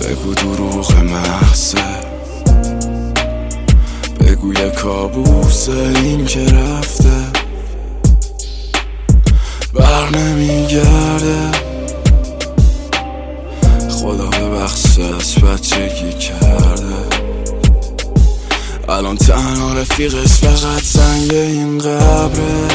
بگو دروغ محضه، بگو یه کابوسه این که رفته بر نمیگرده. خدا ببخشش بچگی کرده، الان تنها رفیقش فقط سنگ این قبره.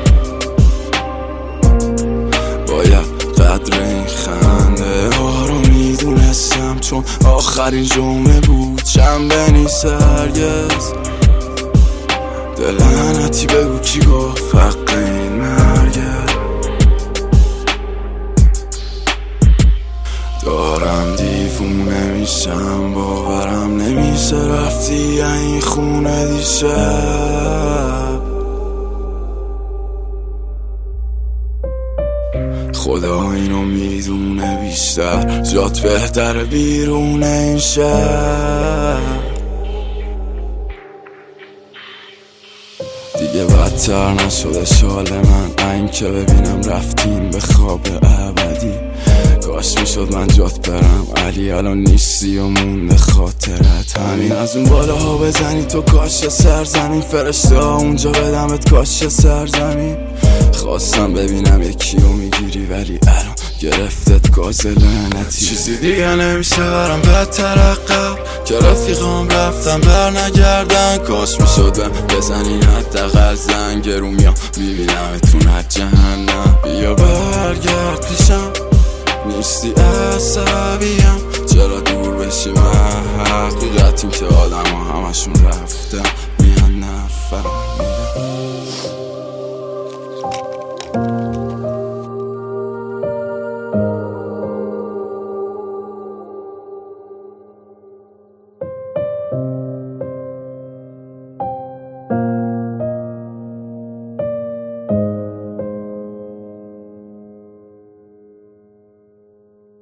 باید قدر این خنده ها رو میدونستم، چون آخرین جمعه بود شنبه نیست هرگز. دل لعنتی بگو کی گفت حق این مرگه. دارم دیوونه میشم، باورم نمیشه رفتی این خونه دیشب. خدا اینو میدونه بیشتر، جات بهتر بیرون این شهر. دیگه بدتر نشده شال من، این که ببینم رفتیم به خواب ابدی. کاش میشد من جات برم علی، الان نیستی و مونده خاطرت. همین از اون بالاها بزنی تو کاش سرزمین، فرشته ها اونجا بدمت کاش سرزمین. خواستم ببینم یکیو میگیری ولی الان گرفتت گاز لعنتی. چیزی دیگه نمیشه برم بدتر عقب، که رفیقام رفتم بر نگردن. کاش میشدم بزنین حداقل زنگ رو میام میبینمتون از جهنم. بیا برگرد پیشم، نیستی عصبیم، چرا دور بشی من حقیقتیم که آدم ها همشون رفتن.